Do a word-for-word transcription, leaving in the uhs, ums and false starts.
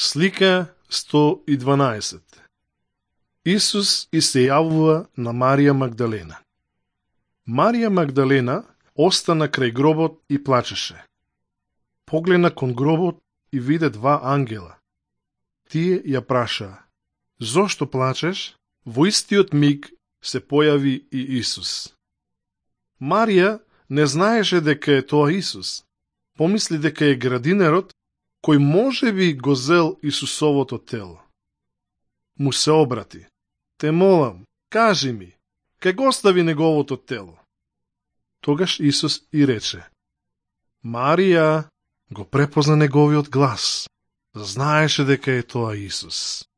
Слика сто и дванаесет. Исус и се јавува на Марија Магдалена. Марија Магдалена остана крај гробот и плачеше. Погледна кон гробот и виде два ангела. Тие ја праша: "Зошто плачеш?" Во истиот миг се појави и Исус. Марија не знаеше дека е тоа Исус. Помисли дека е градинерот кој може би го зел Исусовото тело. Му се обрати: "Те молам, кажи ми, кај го остави неговото тело?" Тогаш Исус и рече: "Марија!" Го препозна неговиот глас. Знаеше дека е тоа Исус.